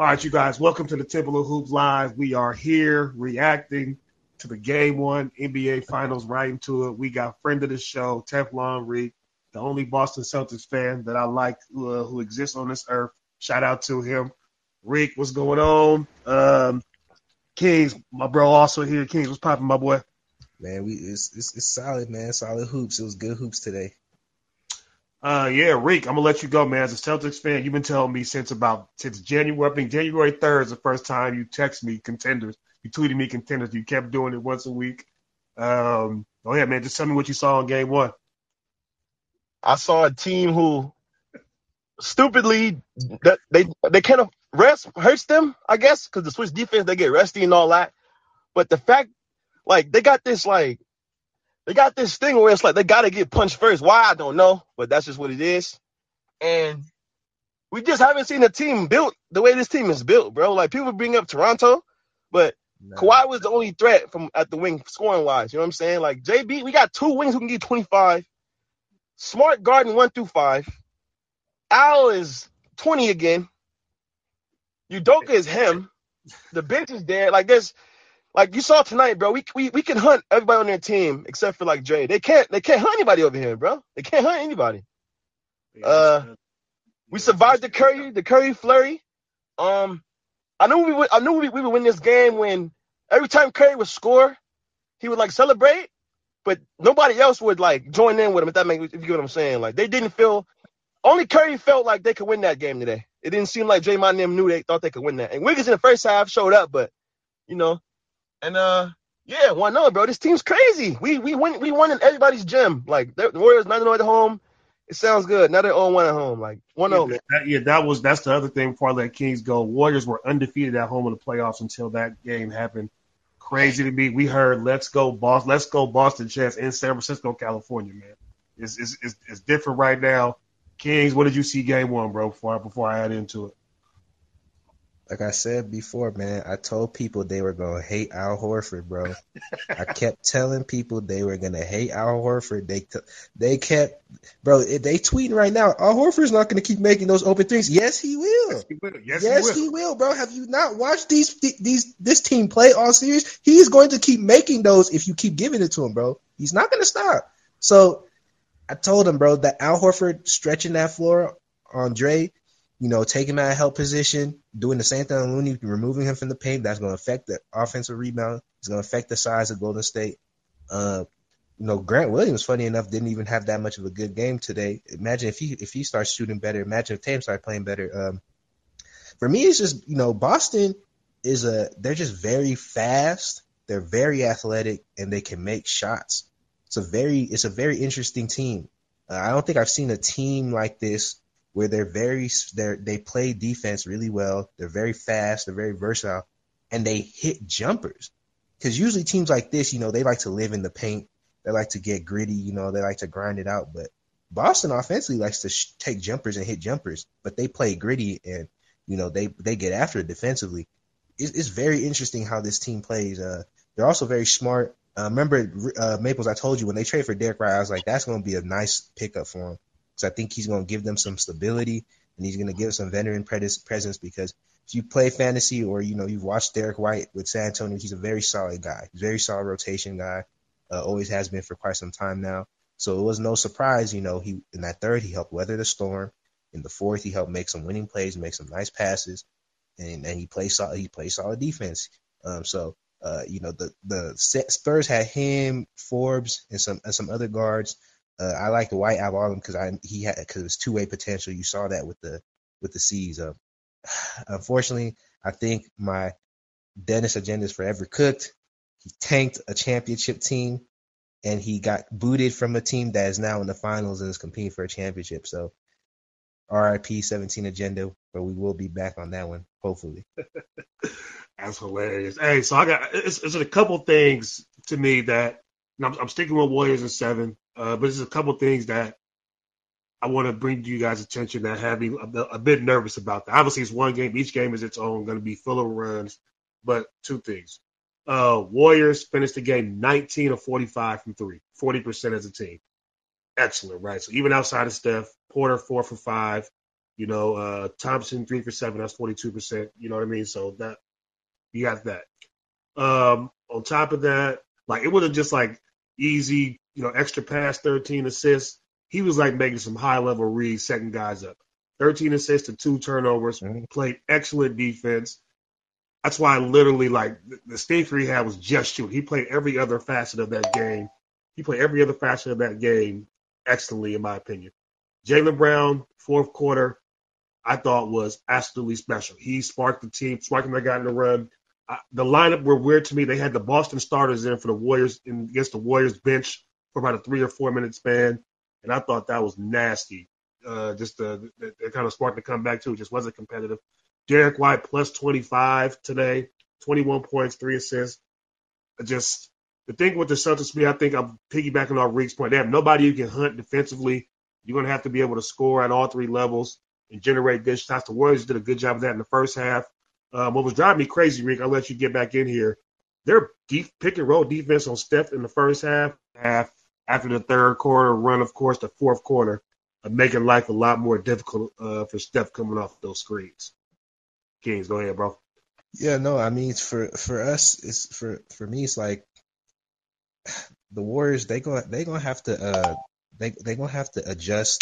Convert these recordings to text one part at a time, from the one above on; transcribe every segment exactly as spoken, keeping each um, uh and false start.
right, you guys, welcome to the Temple of Hoops Live. We are here reacting to the Game One N B A Finals, right into it. We got friend of the show, Teflon Reek, the only Boston Celtics fan that I like uh, who exists on this earth. Shout out to him. Reek, what's going on? Um, Kings, my bro, also here. Kings, what's popping, my boy? Man, we it's, it's it's solid, man. Solid hoops. It was good hoops today. Uh, yeah, Reek, I'm gonna let you go, man. As a Celtics fan, you've been telling me since about since January. I think January third is the first time you text me contenders. You tweeted me contenders. You kept doing it once a week. Um, go ahead, man. Just tell me what you saw in Game One. I saw a team who stupidly that they they kind of rest hurts them, I guess, because the Swiss defense they get rusty and all that. But the fact, like, they got this like they got this thing where it's like they gotta get punched first. Why I don't know, but that's just what it is. And we just haven't seen a team built the way this team is built, bro. Like, people bring up Toronto, but Nah. Kawhi was the only threat from at the wing scoring wise. You know what I'm saying? Like, J B, we got two wings who can get twenty-five. Smart guarding one through five. Al is twenty again. Udoka is him. The bench is there. Like, there's, like you saw tonight, bro. We we we can hunt everybody on their team except for like Dre. They can't they can't hunt anybody over here, bro. They can't hunt anybody. Uh, we survived the Curry, the Curry flurry. Um, I knew we would I knew we, we would win this game when every time Curry would score, he would like celebrate, but nobody else would like join in with him. If that makes if you get what I'm saying, like they didn't feel. Only Curry felt like they could win that game today. It didn't seem like Draymond and them knew they thought they could win that. And Wiggins in the first half showed up, but you know, and uh, yeah, one no, bro. This team's crazy. We we win we won in everybody's gym. Like the Warriors nine oh at home. It sounds good. Now they're oh one at home. Like one oh. Yeah, that, yeah, that was that's the other thing before I let Kings go. Warriors were undefeated at home in the playoffs until that game happened. Crazy to me. We heard "Let's go Boston," "Let's go Boston" chants in San Francisco, California. Man, it's it's it's, it's different right now. Kings, what did you see game one, bro, before, before I add into it? Like I said before, man, I told people they were going to hate Al Horford, bro. I kept telling people they were going to hate Al Horford. They t- they kept, bro, they tweeting right now, Al Horford's not going to keep making those open threes. Yes, he will. Yes, he will. Yes, yes he, will. he will, bro. Have you not watched these these this team play all series? He's going to keep making those if you keep giving it to him, bro. He's not going to stop. So I told him, bro, that Al Horford stretching that floor on Dre, you know, taking him out of help position, doing the same thing on Looney, removing him from the paint, that's going to affect the offensive rebound. It's going to affect the size of Golden State. Uh, you know, Grant Williams, funny enough, didn't even have that much of a good game today. Imagine if he if he starts shooting better. Imagine if Tatum started playing better. Um, for me, it's just, you know, Boston is a they're just very fast. They're very athletic, and they can make shots. It's a very it's a very interesting team. Uh, I don't think I've seen a team like this where they're very they they play defense really well. They're very fast. They're very versatile, and they hit jumpers. Because usually teams like this, you know, they like to live in the paint. They like to get gritty. You know, they like to grind it out. But Boston offensively likes to sh- take jumpers and hit jumpers, but they play gritty and you know they they get after it defensively. It's, it's very interesting how this team plays. Uh, they're also very smart. Uh, remember, uh, Maples, I told you when they trade for Derek White, I was like, that's going to be a nice pickup for him. Because I think he's going to give them some stability and he's going to give some veteran presence because if you play fantasy or, you know, you've watched Derek White with San Antonio, he's a very solid guy. He's a very solid rotation guy, uh, always has been for quite some time now. So it was no surprise, you know, he in that third, he helped weather the storm. In the fourth, he helped make some winning plays, make some nice passes, and, and he plays solid, he plays solid defense. Um, so, Uh, you know, the, the Spurs had him, Forbes, and some and some other guards. Uh, I like the White out of all of them because I he had because it was two way potential. You saw that with the with the C's. Uh, unfortunately, I think my Dennis agenda is forever cooked. He tanked a championship team, and he got booted from a team that is now in the finals and is competing for a championship. So, R I P seventeen agenda, but we will be back on that one hopefully. That's hilarious. Hey, so I got it's, it's a couple things to me that and I'm, I'm sticking with Warriors in seven, uh, but there's a couple things that I want to bring to you guys' attention that have me a, a bit nervous about that. Obviously, it's one game. Each game is its own, going to be full of runs. But two things. Uh, Warriors finished the game nineteen of forty-five from three, forty percent as a team. Excellent, right? So even outside of Steph, Porter four for five. You know, uh, Thompson three for seven. That's forty-two percent. You know what I mean? So that you got that. Um, on top of that, like it wasn't just like easy, you know, extra pass, thirteen assists. He was like making some high level reads, setting guys up. thirteen assists and two turnovers. Mhm. Played excellent defense. That's why I literally like the stinker he had was just shoot. He played every other facet of that game. He played every other facet of that game excellently, in my opinion. Jaylen Brown, fourth quarter, I thought was absolutely special. He sparked the team, sparked the guy in the run. I, the lineup were weird to me. They had the Boston starters in for the Warriors in, against the Warriors bench for about a three or four minute span, and I thought that was nasty. Uh, just the, the, the kind of spark to come back to. It just wasn't competitive. Derek White plus twenty-five today, twenty-one points, three assists. Just the thing with the Celtics, me, I think I'm piggybacking off Reek's point. They have nobody you can hunt defensively. You're going to have to be able to score at all three levels and generate good shots. The Warriors did a good job of that in the first half. Um, what was driving me crazy, Reek, I'll let you get back in here. Their deep pick and roll defense on Steph in the first half, half after the third quarter run, of course, the fourth quarter, uh, making life a lot more difficult uh, for Steph coming off those screens. Kings, go ahead, bro. Yeah, no, I mean, it's for for us, it's for for me, it's like the Warriors. They gonna they gonna have to uh they they gonna have to adjust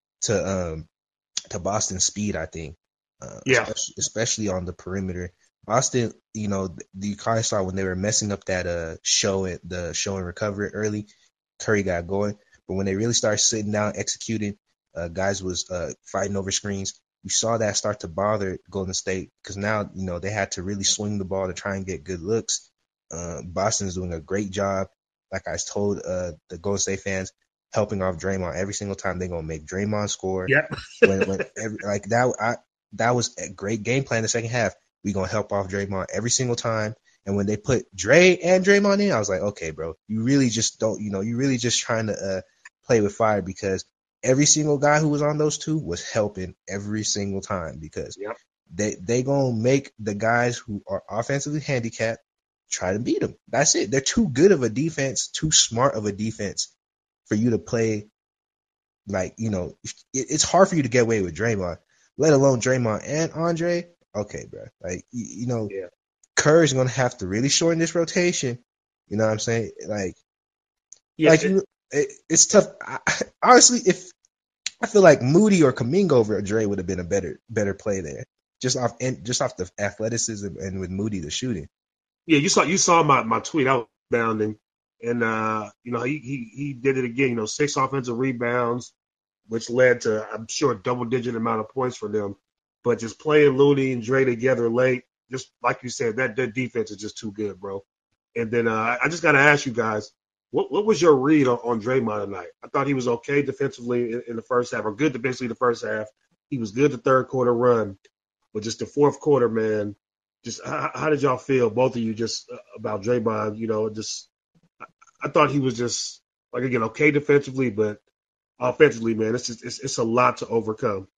to um to Boston's speed. I think, uh, Yeah. especially, especially on the perimeter. Boston, you know, you kind of saw when they were messing up that uh show it the show and recovery early. Curry got going, but when they really started sitting down executing, uh, guys was uh fighting over screens. You saw that start to bother Golden State because now, you know, they had to really swing the ball to try and get good looks. Uh, Boston's doing a great job. Like I told uh, the Golden State fans, helping off Draymond every single time. They're gonna make Draymond score. Yep. when, when every, like that, I, that was a great game plan. In the second half, we gonna help off Draymond every single time. And when they put Dre and Draymond in, I was like, okay, bro, you really just don't, you know, you really just trying to uh, play with fire because every single guy who was on those two was helping every single time because Yep. they they gonna make the guys who are offensively handicapped try to beat them. That's it. They're too good of a defense, too smart of a defense for you to play. Like, you know, it, it's hard for you to get away with Draymond, let alone Draymond and Andre. Okay, bro. Like, you, you know, Yeah. Curry's gonna have to really shorten this rotation. You know what I'm saying? Like, Yeah. like you, it, it's tough. I, honestly, if I feel like Moody or Kuminga over Dre would have been a better better play there, just off and just off the athleticism and with Moody the shooting. Yeah, you saw you saw my, my tweet. I was bounding, and uh, you know he, he he did it again. You know, six offensive rebounds, which led to I'm sure a double digit amount of points for them. But just playing Looney and Dre together late, just like you said, that that defense is just too good, bro. And then uh, I just got to ask you guys, what what was your read on, on Draymond tonight? I thought he was okay defensively in, in the first half, or good defensively the first half. He was good the third quarter run, but just the fourth quarter, man. Just how, how did y'all feel, both of you, just uh, about Draymond? You know, just I, I thought he was just like again okay defensively, but offensively, man, it's just it's, it's a lot to overcome.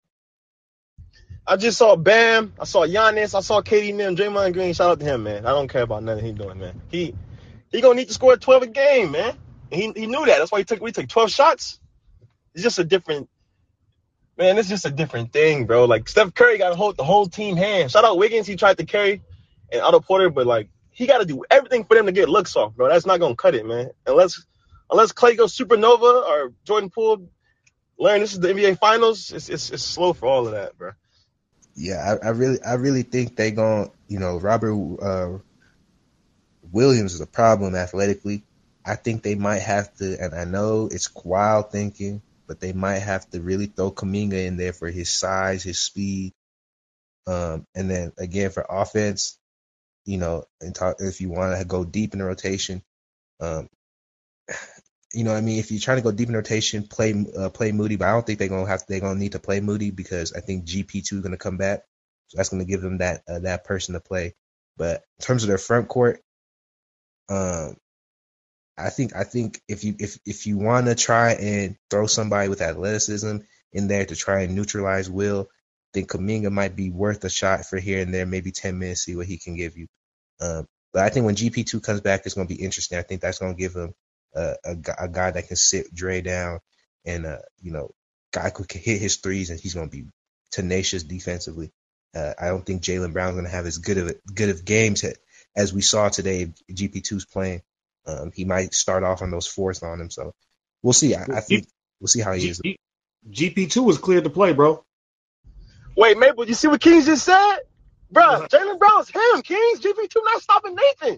I just saw Bam. I saw Giannis. I saw K D and them. Draymond Green. Shout out to him, man. I don't care about nothing he's doing, man. He he gonna need to score twelve a game, man. And he he knew that. That's why he took we took twelve shots. It's just a different man. It's just a different thing, bro. Like Steph Curry got to hold the whole team hand. Shout out Wiggins. He tried to carry and Otto Porter, but like he got to do everything for them to get looks off, bro. That's not gonna cut it, man. Unless unless Clay goes supernova or Jordan Poole learn this is the N B A Finals. It's it's it's slow for all of that, bro. Yeah, I, I really, I really think they going. You know, Robert uh, Williams is a problem athletically. I think they might have to, and I know it's wild thinking, but they might have to really throw Kuminga in there for his size, his speed, um, and then again for offense. You know, and talk, if you want to go deep in the rotation, um, you know what I mean? If you're trying to go deep in rotation, play uh, play Moody, but I don't think they're gonna have they're gonna need to play Moody because I think G P two is gonna come back, so that's gonna give them that uh, that person to play. But in terms of their front court, um, I think I think if you if if you want to try and throw somebody with athleticism in there to try and neutralize Will, I think Kuminga might be worth a shot for here and there, maybe ten minutes, see what he can give you. Um, but I think when G P two comes back, it's gonna be interesting. I think that's gonna give him Uh, a, a guy that can sit Dre down and, uh, you know, guy who can hit his threes and he's going to be tenacious defensively. Uh, I don't think Jaylen Brown's going to have as good of a, good of games as we saw today. G P two's playing. Um, he might start off on those fourths on him, so we'll see. I, I think we'll see how he is. G P two was cleared to play, bro. Wait, Maple, you see what Kings just said? Bro, Jaylen Brown's him. Kings, G P two not stopping Nathan.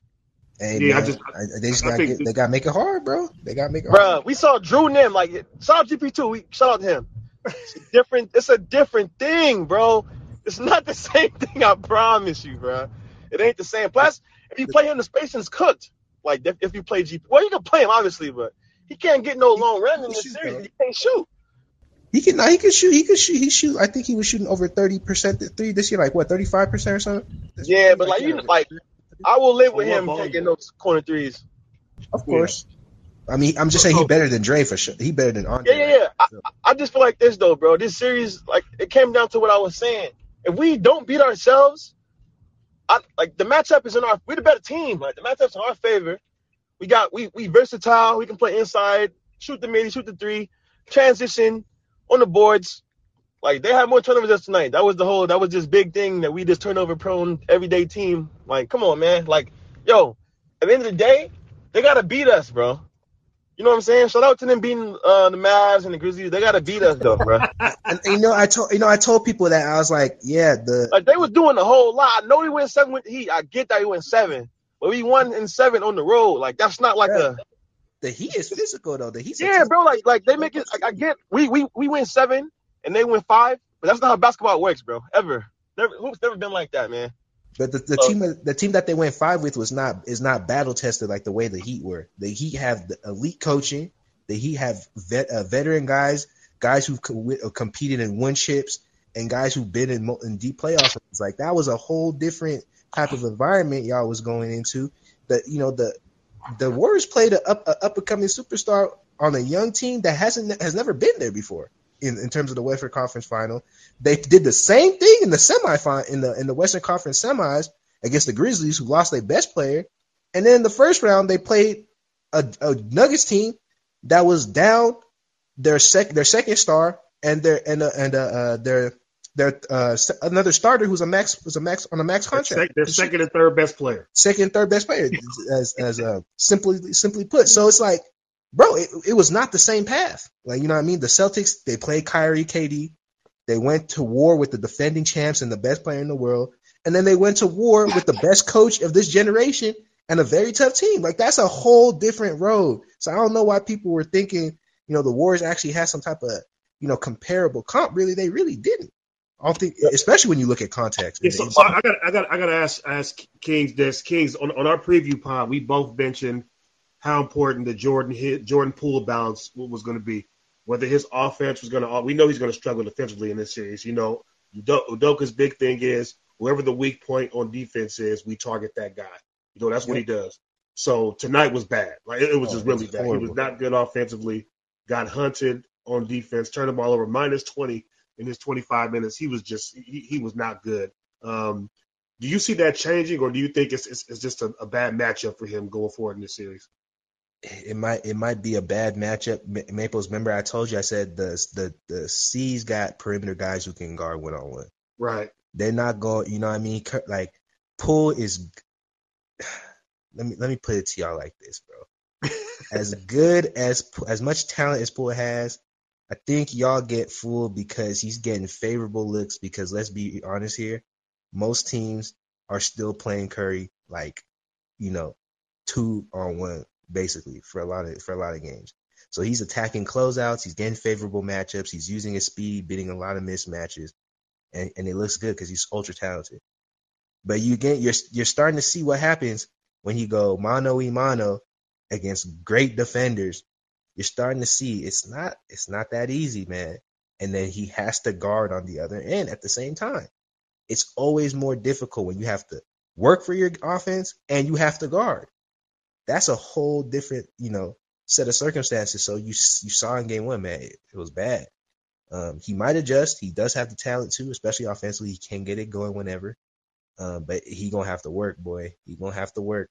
Hey, yeah, man, I just, I, they just got they got to make it hard, bro. They got to make it bro, hard. Bro, we saw Drew Nim, like, shout out G P two. We, shout out to him. It's a different, it's a different thing, bro. It's not the same thing, I promise you, bro. It ain't the same. Plus, if you play him, the spacing's cooked. Like, if, if you play G P, well, you can play him, obviously, but he can't get no long run in this shoot, series. Bro. He can't shoot. He can, no, he can shoot. He can shoot. He shoot. I think he was shooting over thirty percent three this year. Like what, thirty five percent or something? That's yeah, but like, like you, like, I will live with him taking those corner threes. Of course. Yeah. I mean, I'm just saying he's better than Dre for sure. He better than Andre. Yeah, yeah, yeah. I, I just feel like this though, bro. This series, like, it came down to what I was saying. If we don't beat ourselves, I, like the matchup is in our. We're the better team. Like the matchup's in our favor. We got we we versatile. We can play inside, shoot the midi, shoot the three, transition on the boards. Like they had more turnovers than tonight. That was the whole. That was this big thing that we just turnover prone everyday team. Like, come on, man. Like, yo, at the end of the day, they gotta beat us, bro. You know what I'm saying? Shout out to them beating uh, the Mavs and the Grizzlies. They gotta beat us though, bro. and, and you know, I told you know I told people that I was like, yeah, the like they was doing a whole lot. I know we went seven with the Heat. I get that we went seven, but we won in seven on the road. Like that's not like yeah. a. The Heat is physical though. The Heat. Yeah, bro. Like like they make it. Like, I get we we we win seven and they win five, but that's not how basketball works, bro. Ever. Never. Who's never been like that, man. But the, the so, team the team that they went five with was not is not battle tested like the way the Heat were. The Heat have the elite coaching. The Heat have vet, uh, veteran guys, guys who've co- competed and won chips, and guys who've been in, in deep playoffs. Like that was a whole different type of environment y'all was going into. That you know the the Warriors played a up a up and coming superstar on a young team that hasn't has never been there before in, in terms of the Western Conference Final. They did the same thing in the semifinal in the in the Western Conference semis against the Grizzlies, who lost their best player, and then in the first round they played a, a Nuggets team that was down their sec their second star and their and uh, and uh, uh their their uh another starter who's a max was a max on a max contract. Their second and third best player. Second and third best player, as as uh simply simply put. So it's like, bro, it, it was not the same path. Like you know what I mean? The Celtics, they played Kyrie, K D. They went to war with the defending champs and the best player in the world, and then they went to war with the best coach of this generation and a very tough team. Like that's a whole different road. So I don't know why people were thinking, you know, the Warriors actually had some type of, you know, comparable comp. Really, they really didn't. I don't think, especially when you look at context. Yeah, so, so I got, I got, I got to ask, ask Kings this. Kings on, on our preview pod, we both mentioned how important the Jordan hit, Jordan Poole balance was going to be. Whether his offense was going to, we know he's going to struggle defensively in this series. You know, Udoka's big thing is whoever the weak point on defense is, we target that guy. You know, that's what he does. So tonight was bad. Like it, it was oh, just really bad. Horrible. He was not good offensively. Got hunted on defense. Turned the ball over. Minus twenty in his twenty-five minutes. He was just he, he was not good. Um, do you see that changing, or do you think it's it's, it's just a, a bad matchup for him going forward in this series? It might it might be a bad matchup. Maples, remember I told you I said the the the C's got perimeter guys who can guard one on one. Right. They're not going. You know what I mean? Like Poole is. Let me let me put it to y'all like this, bro. As good as as much talent as Poole has, I think y'all get fooled because he's getting favorable looks. Because let's be honest here, most teams are still playing Curry like, you know, two on one basically for a lot of for a lot of games. So he's attacking closeouts. He's getting favorable matchups. He's using his speed, beating a lot of mismatches, and and it looks good because he's ultra talented. But you get you're you're starting to see what happens when you go mano y mano against great defenders. You're starting to see it's not it's not that easy, man. And then he has to guard on the other end at the same time. It's always more difficult when you have to work for your offense and you have to guard. That's a whole different, you know, set of circumstances. So you you saw in game one, man, it, it was bad. Um, he might adjust. He does have the talent too, especially offensively. He can get it going whenever. Um, but he gonna have to work, boy. He gonna have to work.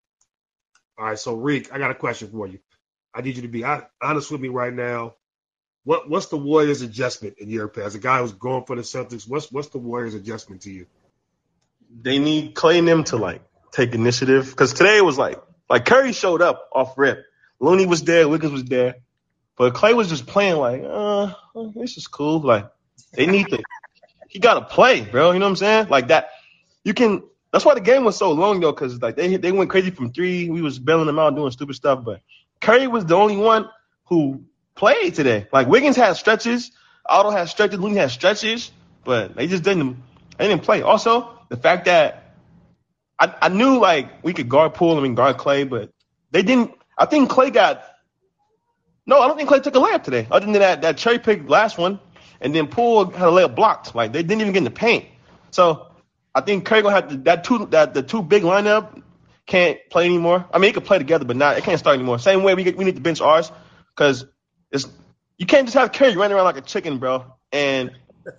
All right, so Reek, I got a question for you. I need you to be honest with me right now. what what's the Warriors' adjustment in your opinion? As a guy who's going for the Celtics, what's what's the Warriors' adjustment to you? They need Clay and them to like take initiative because today it was like like Curry showed up off rip. Looney was there, Wiggins was there, but Clay was just playing like, uh, this is cool. Like they need to, he got to play, bro. You know what I'm saying? Like that, you can. That's why the game was so long though, because like they they went crazy from three. We was bailing them out doing stupid stuff, but Curry was the only one who played today. Like Wiggins had stretches, Otto had stretches, Looney had stretches, but they just didn't. They didn't play. Also, the fact that I, I knew like we could guard Poole and guard Clay, but they didn't. I think Clay got no. I don't think Clay took a layup today. Other than that, that cherry pick last one, and then Poole had a layup blocked. Like they didn't even get in the paint. So I think Curry gonna have to that two that the two big lineup can't play anymore. I mean, it could play together, but not it can't start anymore. Same way we get, we need to bench ours because it's you can't just have Curry running around like a chicken, bro. And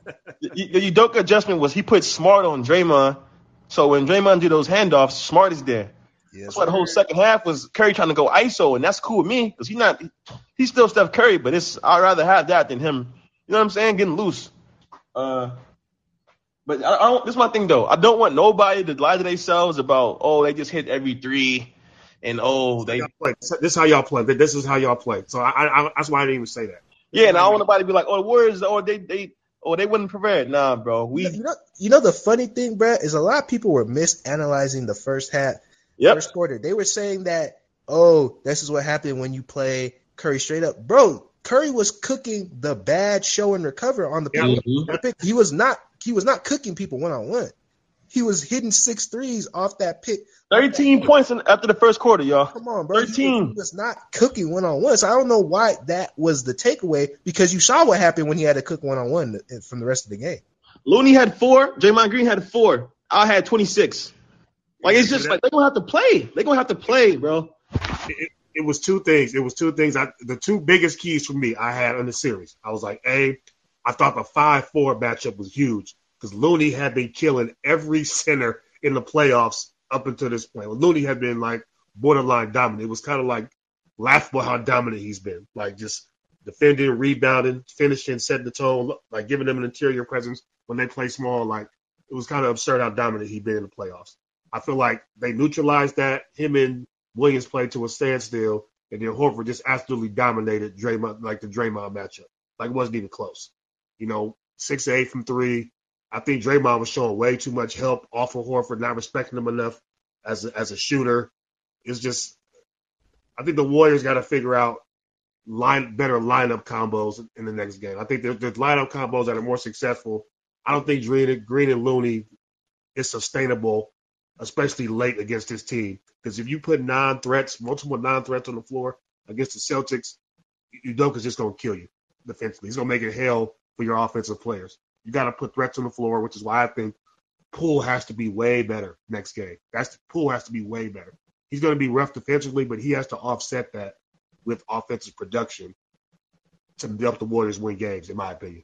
the Udoka adjustment was he put Smart on Draymond, so when Draymond do those handoffs, Smart is there. Yes, that's why the whole second half was Curry trying to go I S O, and that's cool with me because he's not he's still Steph Curry, but it's I'd rather have that than him. You know what I'm saying? Getting loose. Uh, but I, I don't. This is my thing though. I don't want nobody to lie to themselves about oh they just hit every three, and oh they. This is how y'all play. This is how y'all play. So I, I that's why I didn't even say that. Yeah, and I don't want nobody to be like oh the Warriors or they they. Oh, they wouldn't prepared. Nah, bro. We you know, you know the funny thing, bro, is a lot of people were misanalyzing the first half, yep. first quarter. They were saying that, oh, this is what happened when you play Curry straight up. Bro, Curry was cooking the bad show and recover on the pick. Mm-hmm. He was not he was not cooking people one on one. He was hitting six threes off that pick. Thirteen that points in, after the first quarter, y'all. Come on, bro. Thirteen. He, he was not cooking one on one. So I don't know why that was the takeaway because you saw what happened when he had to cook one on one from the rest of the game. Looney had four. Draymond Green had four. I had twenty six. Like it's just like they're gonna have to play. They're gonna have to play, bro. It, it was two things. It was two things. I, the two biggest keys for me I had in the series. I was like, A, I thought the five four matchup was huge. Because Looney had been killing every center in the playoffs up until this point. Looney had been like borderline dominant. It was kind of like laughable how dominant he's been. Like just defending, rebounding, finishing, setting the tone, like giving them an interior presence when they play small. Like it was kind of absurd how dominant he'd been in the playoffs. I feel like they neutralized that. Him and Williams played to a standstill, and then Horford just absolutely dominated Draymond, like the Draymond matchup. Like it wasn't even close. You know, six to eight from three. I think Draymond was showing way too much help off of Horford, not respecting him enough as a, as a shooter. It's just, I think the Warriors got to figure out line better lineup combos in the next game. I think there's, there's lineup combos that are more successful. I don't think Green, Green and Looney is sustainable, especially late against this team. Because if you put nine threats, multiple nine threats on the floor against the Celtics, Udoka's just going to kill you defensively. He's going to make it hell for your offensive players. You got to put threats on the floor, which is why I think Poole has to be way better next game. That's Poole has to be way better. He's going to be rough defensively, but he has to offset that with offensive production to help the Warriors win games, in my opinion.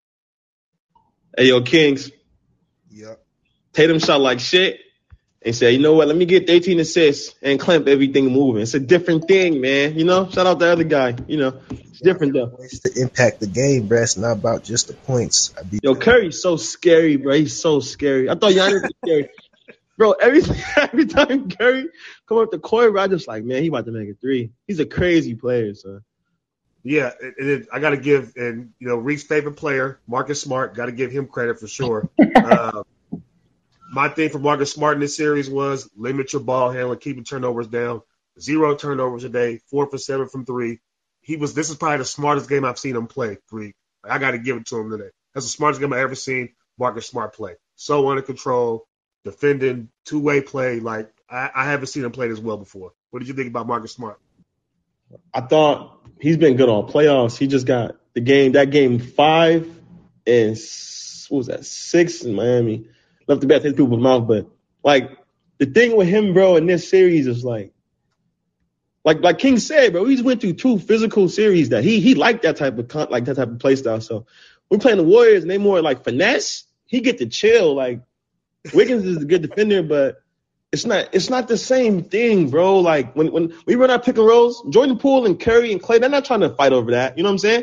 Hey, yo, Kings. Yeah. Tatum shot like shit and said, you know what, let me get thirteen assists and clamp everything moving. It's a different thing, man. You know, shout out the other guy. You know, it's different, though. It's to impact the game, bro. It's not about just the points. I Yo, Curry's so scary, bro. He's so scary. I thought Giannis was scary. Bro, every, every time Curry come up the court, bro, I just like, man, he about to make a three. He's a crazy player, son. Yeah, and it, I got to give, and, you know, Reek's favorite player, Marcus Smart, got to give him credit for sure. uh, My thing for Marcus Smart in this series was limit your ball handling, keeping turnovers down. Zero turnovers a day, four for seven from three. He was. This is probably the smartest game I've seen him play. Three. I got to give it to him today. That's the smartest game I've ever seen Marcus Smart play. So under control, defending, two-way play. Like I, I haven't seen him play this well before. What did you think about Marcus Smart? I thought he's been good on playoffs. He just got the game. That game five and what was that six in Miami. Left the bat hit people's mouth, but like the thing with him, bro, in this series is like, like like King said, bro, he's went through two physical series that he he liked that type of like that type of play style. So we're playing the Warriors and they more like finesse. He get to chill. Like Wiggins is a good defender, but it's not it's not the same thing, bro. Like when when we run our pick and rolls, Jordan Poole and Curry and Clay, they're not trying to fight over that. You know what I'm saying?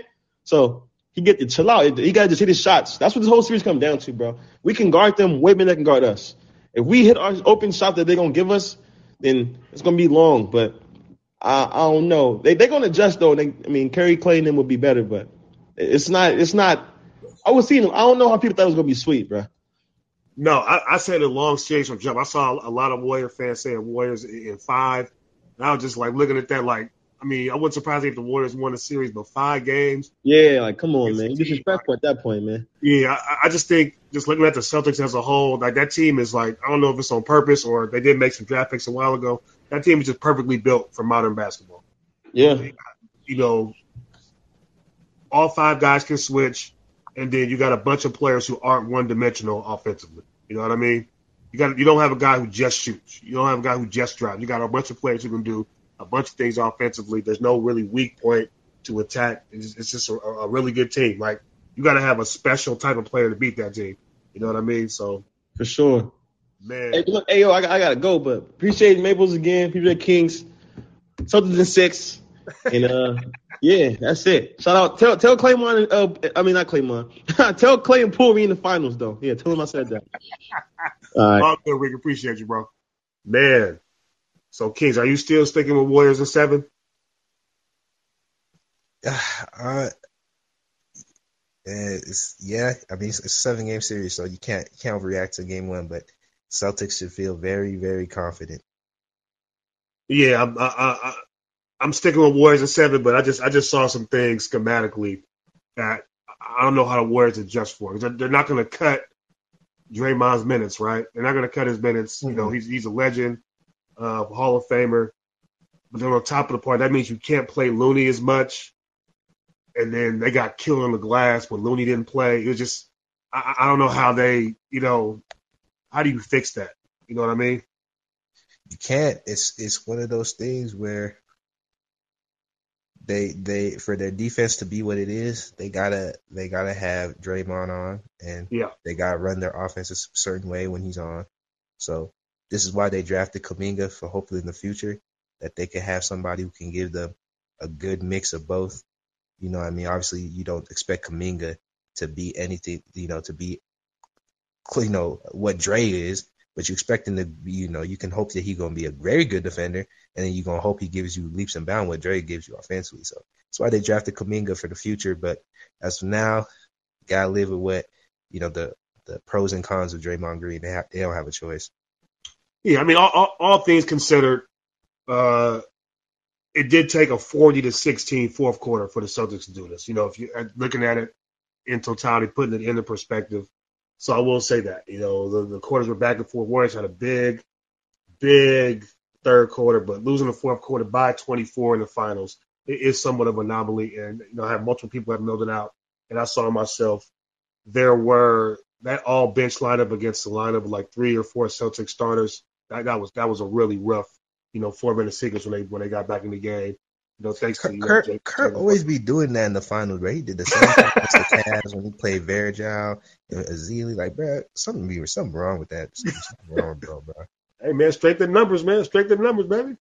So he get to chill out. He got to just hit his shots. That's what this whole series comes down to, bro. We can guard them way better than they can guard us. If we hit our open shot that they're going to give us, then it's going to be long. But I, I don't know. They, they're going to adjust, though. They, I mean, Curry, Clay, and them would be better, but it's not. It's not. I was seeing them. I don't know how people thought it was going to be sweet, bro. No, I, I said a long series from jump. I saw a lot of Warrior fans saying Warriors in five. And I was just like looking at that like, I mean, I wasn't surprised if the Warriors won the series, but five games. Yeah, like, come on, man. You disrespectful at that point, man. Yeah, I, I just think just looking at the Celtics as a whole, like that team is like, I don't know if it's on purpose or they did make some draft picks a while ago. That team is just perfectly built for modern basketball. Yeah. You know, all five guys can switch, and then you got a bunch of players who aren't one-dimensional offensively. You know what I mean? You got you don't have a guy who just shoots. You don't have a guy who just drives. You got a bunch of players who can do a bunch of things offensively. There's no really weak point to attack. It's, it's just a, a really good team. Like, you got to have a special type of player to beat that team. You know what I mean? So for sure, man. Hey, look, hey yo, I, I gotta go, but appreciate Maples again. Appreciate Kings. Celtics in six, and uh, yeah, that's it. Shout out. Tell tell Claymont. Uh, I mean not Claymont. Tell Clay and Poole we in the finals though. Yeah, tell him I said that. All right. All good, Rick. Appreciate you, bro. Man. So, Kings, are you still sticking with Warriors in seven? Uh, it's, yeah, I mean, it's a seven-game series, so you can't you can't overreact to game one, but Celtics should feel very, very confident. Yeah, I'm, I, I, I'm sticking with Warriors in seven, but I just I just saw some things schematically that I don't know how the Warriors adjust for. They're, they're not going to cut Draymond's minutes, right? They're not going to cut his minutes. Mm-hmm. You know, he's he's a legend. Uh, Hall of Famer. But then on top of the part, that means you can't play Looney as much. And then they got killed on the glass when Looney didn't play. It was just, I, I don't know how they, you know, how do you fix that? You know what I mean? You can't. It's it's one of those things where they they for their defense to be what it is, they gotta they gotta have Draymond on, and yeah. they gotta run their offense a certain way when he's on. So this is why they drafted Kuminga, for hopefully in the future that they can have somebody who can give them a good mix of both. You know what I mean? Obviously, you don't expect Kuminga to be anything, you know, to be, you know, what Dre is, but you expect him to be, you know, you can hope that he's going to be a very good defender, and then you're going to hope he gives you leaps and bounds what Dre gives you offensively. So that's why they drafted Kuminga for the future. But as of now, you got to live with what, you know, the, the pros and cons of Draymond Green. They, have, they don't have a choice. Yeah, I mean, all, all, all things considered, uh, it did take a forty to sixteen fourth quarter for the Celtics to do this. You know, if you're looking at it in totality, putting it into perspective. So I will say that, you know, the, the quarters were back and forth. Warriors had a big, big third quarter, but losing the fourth quarter by twenty-four in the finals it is somewhat of an anomaly. And, you know, I have multiple people have milled it out, and I saw myself. There were that all bench lineup against the lineup of like three or four Celtic starters. That, that was that was a really rough, you know, four minute sequence when they when they got back in the game. You know, thanks Kurt, to you know, Kurt, Jake, Kurt Jake always be doing that in the finals, bro. He did the same thing against the Cavs when he played Verjao and Azili. Like, bro, something be something wrong with that. Something, something wrong, bro, bro. Hey man, straight the numbers, man. Straight the numbers, baby.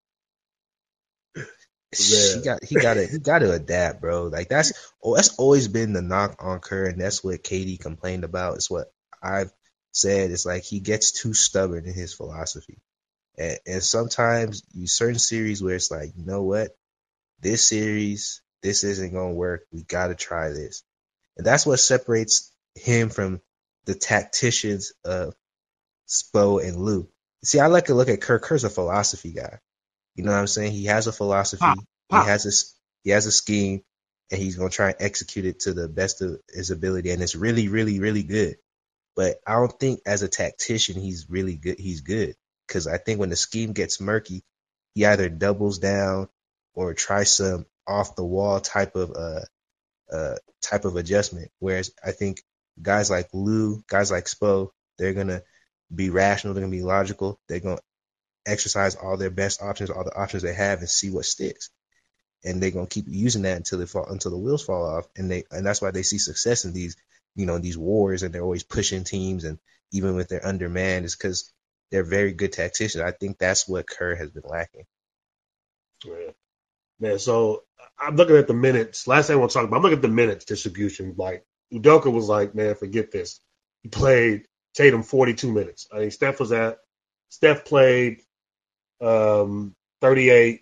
He got he got to he got to adapt, bro. Like that's oh, that's always been the knock on Kerr, and that's what Katie complained about. It's what I've said. It's like he gets too stubborn in his philosophy, and, and sometimes you certain series where it's like, you know what, this series this isn't gonna work. We got to try this, and that's what separates him from the tacticians of Spo and Lou. See, I like to look at Kerr. Kerr's a philosophy guy. You know what I'm saying? He has a philosophy. Pop, pop. He has a he has a scheme, and he's gonna try and execute it to the best of his ability. And it's really, really, really good. But I don't think as a tactician he's really good. He's good because I think when the scheme gets murky, he either doubles down or tries some off the wall type of uh uh type of adjustment. Whereas I think guys like Lou, guys like Spo, they're gonna be rational. They're gonna be logical. They're gonna exercise all their best options, all the options they have, and see what sticks. And they're gonna keep using that until they fall, until the wheels fall off. And they, and that's why they see success in these, you know, these wars, and they're always pushing teams. And even with their undermanned, is because they're very good tacticians. I think that's what Kerr has been lacking. Yeah. Man, so I'm looking at the minutes. Last thing I want to talk about, I'm looking at the minutes distribution. Like, Udoka was like, man, forget this. He played Tatum forty-two minutes. I mean, Steph was at, Steph played um, thirty-eight,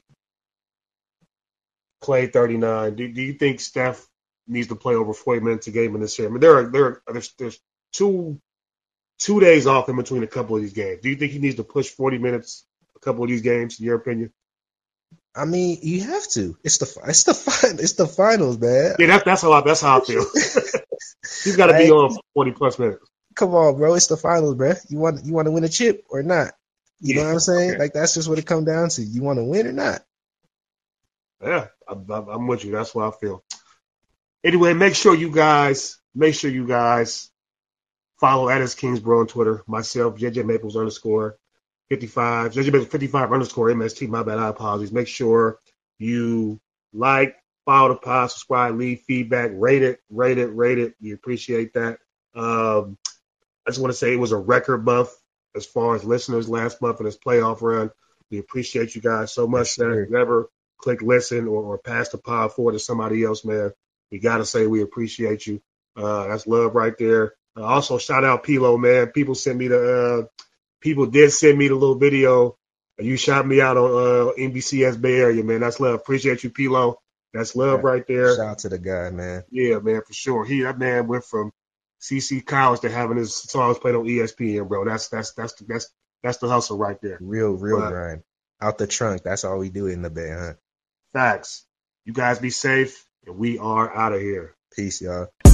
Clay thirty-nine. Do, do you think Steph needs to play over forty minutes a game in this year? I mean, there are, there are, there's, there's two, two days off in between a couple of these games. Do you think he needs to push forty minutes a couple of these games, in your opinion? I mean, you have to. It's the it's the fin- it's the finals, man. Yeah, that's that's how I that's how I feel. He's got to be Like, on forty plus minutes. come on, bro. It's the finals, bro. You want you want to win a chip or not? You Yeah, know what I'm saying? okay. Like, that's just what it comes down to. You want to win or not? Yeah, I'm, I'm I'm with you. That's what I feel. Anyway, make sure you guys make sure you guys follow Addis Kingsbro on Twitter. Myself, J J Maples underscore fifty-five, J J Maples fifty-five underscore M S T. My bad. I apologize. Make sure you like, follow the pod, subscribe, leave feedback, rate it, rate it, rate it. We appreciate that. Um, I just want to say it was a record month as far as listeners last month in this playoff run. We appreciate you guys so much. Yes, sir. That never click listen or, or pass the pod forward to somebody else, man. We got to say we appreciate you. Uh, that's love right there. Uh, also, shout out Pilo, man. People sent me the uh, people did send me the little video. You shot me out on uh, N B C S Bay Area, man. That's love. Appreciate you, Pilo. That's love Yeah. right there. Shout out to the guy, man. Yeah, man, for sure. He that man went from C C College to having his songs played on E S P N, bro. That's that's that's that's that's the hustle right there. Real, real But grind. Out the trunk. That's all we do in the bay, huh? facts. You guys be safe, and we are out of here. Peace, y'all.